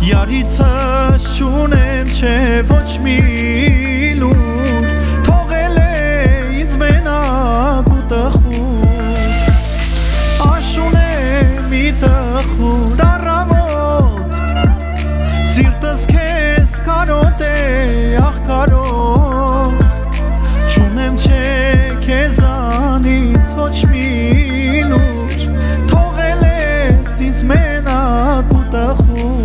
Yaritsը շունեմ չէ ոչ մի լուր Թողել է ինձ մենակ ու տխուր Աշուն է մի տխուր առավոտ Սիրտս քեզ կարոտ է ախ կարոտ Չունեմ չէ քեզանից ոչ մի լուր Թողել ես ինձ մենակ ու տխուր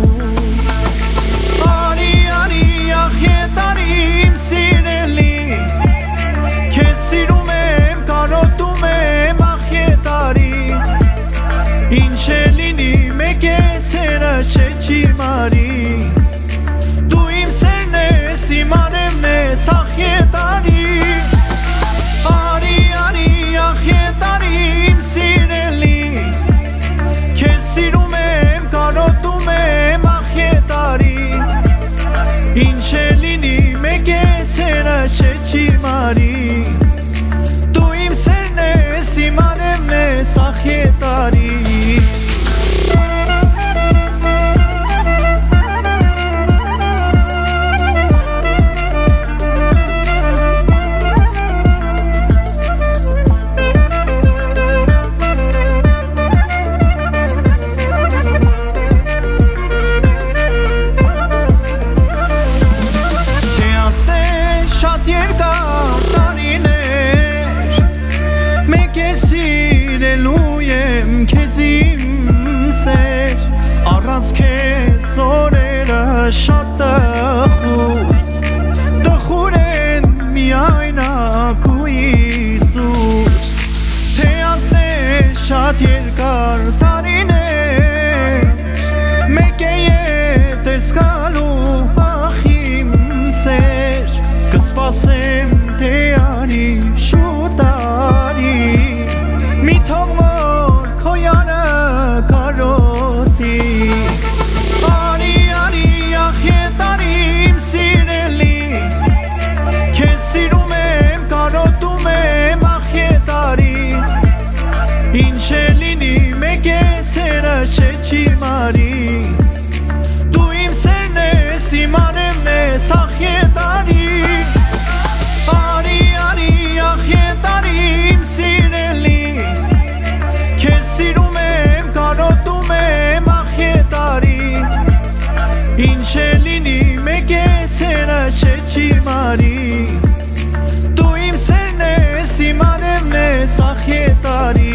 Չի մարի Դու իմ սերն ես, իմ անևն ես, ախ ետարի Արի, արի, ախ ետարի, իմ սիրելի Քեզ սիրում եմ, կարոտում եմ, ախ ետարի Ինչ է լինի, մեկ է սերը չի մարի Դու իմ սերն ես, իմ անևն ես, ախ ետարի Առանց քեզ օրերը շատ տխուր են միայնակ ու Հիսուս Թե անցնեն շատ երկար տարիներ Մեկ է ետես գալու ախ իմ սեր Կսպասեմ թե արի շուտ արի Մի թող որ քո յանը կարոտի Ինչ է լինի, մեկ է սերը չի մարի Դու իմ սերն ես, իմ անևն ես, ախ ետարի Արի, արի, ախ ետարի, իմ սիրելի Քեզ սիրում եմ, կարոտում եմ, ախ ետարի Ինչ է լինի, մեկ է սերը չի մարի Դու իմ սերն ես, իմ անևն ես, ախ ետարի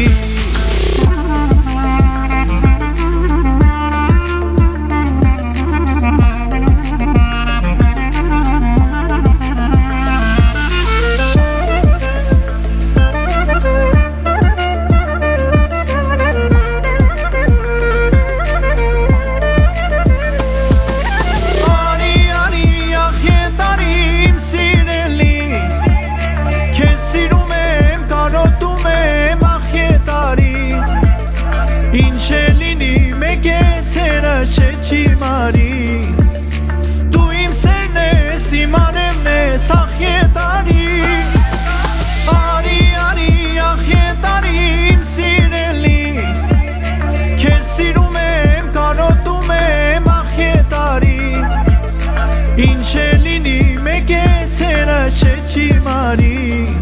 Ինչ է լինի, մեկ է սերը չի մարի Դու իմ սերն ես, իմ անևն ես, ախ ետարի Արի, արի, ախ ետարի, իմ սիրելի Քեզ սիրում եմ, կարոտում եմ, ախ ետարի Ինչ է լինի, մեկ է սերը չի մարի